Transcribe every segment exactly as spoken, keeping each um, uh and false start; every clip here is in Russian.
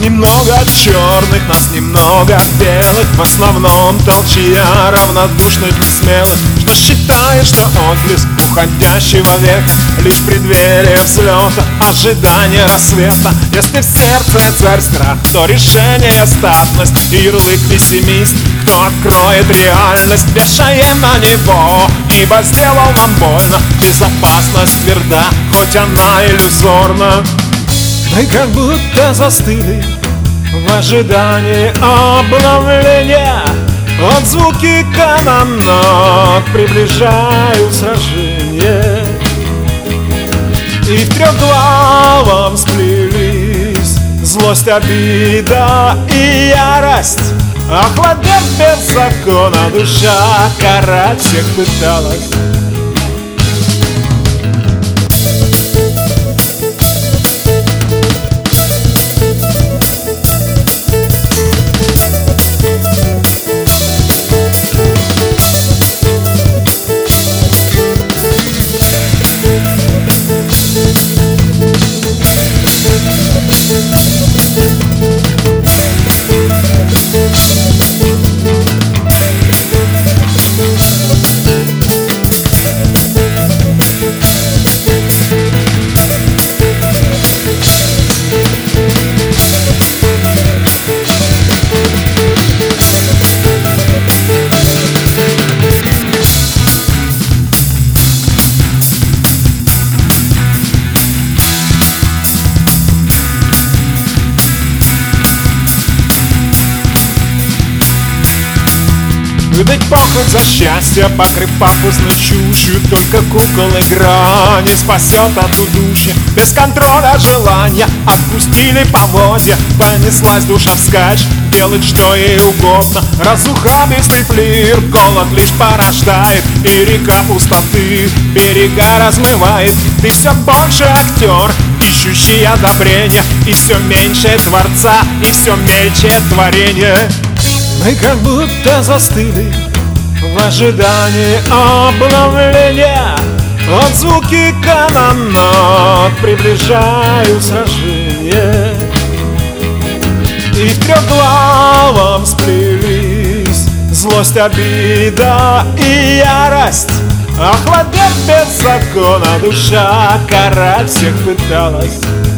немного черных, нас немного белых. В основном толчья равнодушных и смелых, что считает, что отблеск уходящего века лишь преддверие взлета, ожидание рассвета. Если в сердце царь страх, то решение статность и ярлык пессимист. Кто откроет реальность, вешаем на него, ибо сделал нам больно. Безопасность тверда, хоть она иллюзорна. Мы как будто застыли в ожидании обновления. От звуки канонад приближают сражение, и в трехглавом сплелись злость, обида и ярость. Охладев без закона, душа карать всех пыталась. Выдать похоть за счастье, покрыв пафосной чушью. Только кукол игра не спасет от удушья. Без контроля желания отпустили поводья. Понеслась душа вскачь, делать что ей угодно. Разухабистый флир голод лишь порождает, и река пустоты берега размывает. Ты все больше актер, ищущий одобрения, и все меньше творца, и все мельче творение. Мы как будто застыли в ожидании обновления. От звуки канонад приближают сражение, и в трехглавом сплелись злость, обида и ярость. Охладев без закона, душа карать всех пыталась.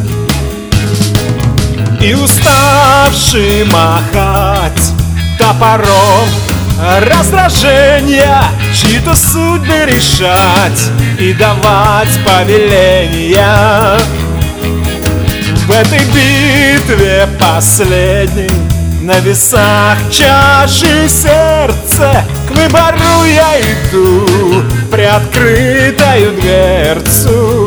И уставший махать топором раздражения, чьи-то судьбы решать и давать повеления. В этой битве последней на весах чаши сердца к выбору я иду, приоткрытою дверцу.